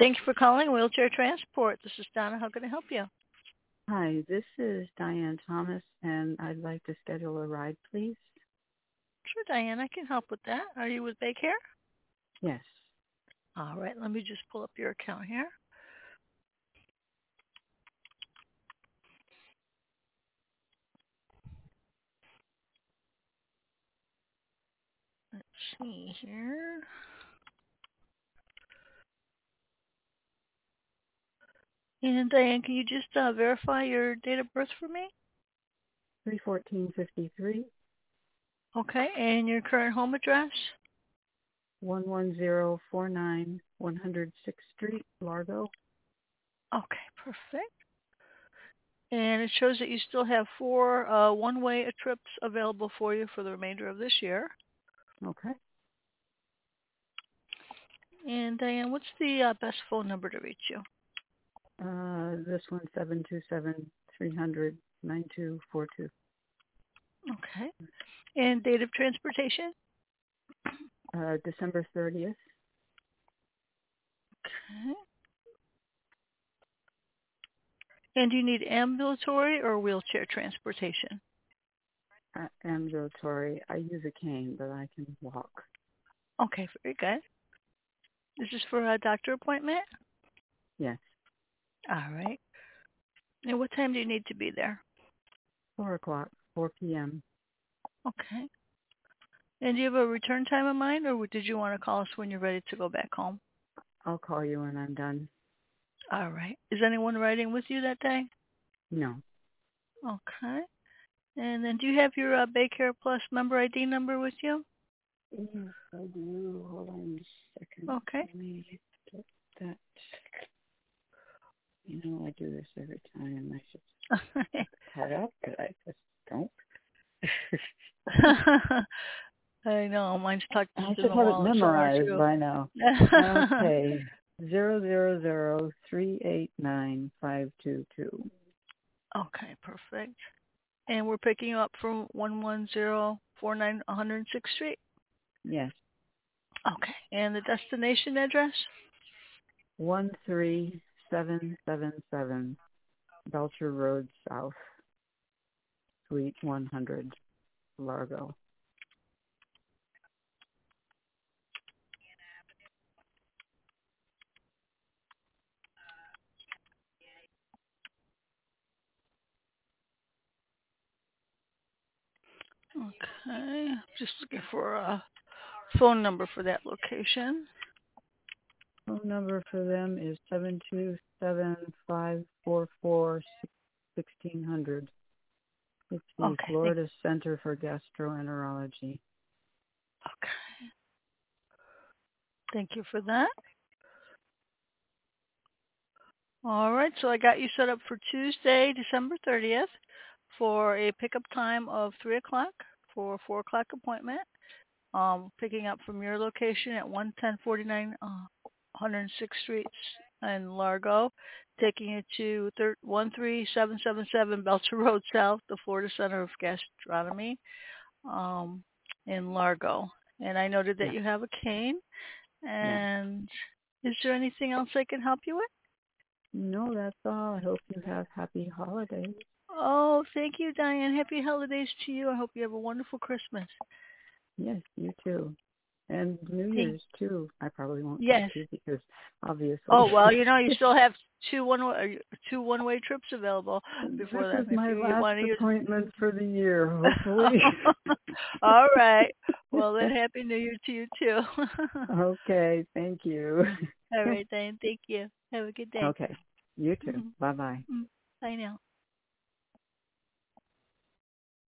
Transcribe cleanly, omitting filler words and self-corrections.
Thank you for calling Wheelchair Transport. This is Donna. How can I help you? Hi, this is Diane Thomas, and I'd like to schedule a ride, please. Sure, Diane, I can help with that. Are you with Baycare? Yes. All right, let me just pull up your account here. Let's see here. And Diane, can you just verify your date of birth for me? 31453, Okay, and your current home address? 11049 106th Street, Largo. Okay, perfect. And it shows that you still have 4 one-way trips available for you for the remainder of this year. Okay. And Diane, what's the best phone number to reach you? This one, 727-300-9242. Okay. And date of transportation? December 30th. Okay. And do you need ambulatory or wheelchair transportation? Ambulatory. I use a cane, but I can walk. Okay, very good. This is for a doctor appointment? Yes. All right. And what time do you need to be there? 4 o'clock, 4 p.m. Okay. And do you have a return time in mind, or did you want to call us when you're ready to go back home? I'll call you when I'm done. All right. Is anyone riding with you that day? No. Okay. And then do you have your Baycare Plus member ID number with you? Yes, I do. Hold on a second. Okay. Let me get that. You know, I do this every time. I should cut up, but I just don't. I know. Mine's tucked I in should the have it wallet somewhere, memorized too. by now. Okay. 000389522. Okay, perfect. And we're picking you up from 11049 106th Street? Yes. Okay. And the destination address? 13777 Belcher Road South, Suite 100, Largo. Okay. Just looking for a phone number for that location. Phone number for them is 727-544-1600. It's the Okay. Florida Center for Gastroenterology. Okay. Thank you for that. All right. So I got you set up for Tuesday, December 30th for a pickup time of 3 o'clock for a 4 o'clock appointment. Picking up from your location at 11049 106th Street in Largo, taking you to 13777 Belcher Road South, the Florida Center of Gastronomy, in Largo. And I noted that Yeah. you have a cane. Yeah. And is there anything else I can help you with? No, that's all. I hope you have happy holidays. Oh, thank you, Diane. Happy holidays to you. I hope you have a wonderful Christmas. Yes, you too. And New Thank Year's too. I probably won't talk Yes. to you because obviously Oh, well, you still have two one-way trips available this before is then if my you last want to use. appointment for the year, hopefully. All right. Well, then Happy New Year to you too. Okay, thank you. All right, Diane. Thank you. Have a good day. Okay, you too. Bye-bye. Bye now.